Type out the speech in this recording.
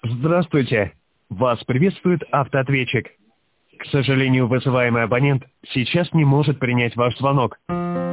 Здравствуйте. Вас приветствует автоответчик. К сожалению, вызываемый абонент сейчас не может принять ваш звонок.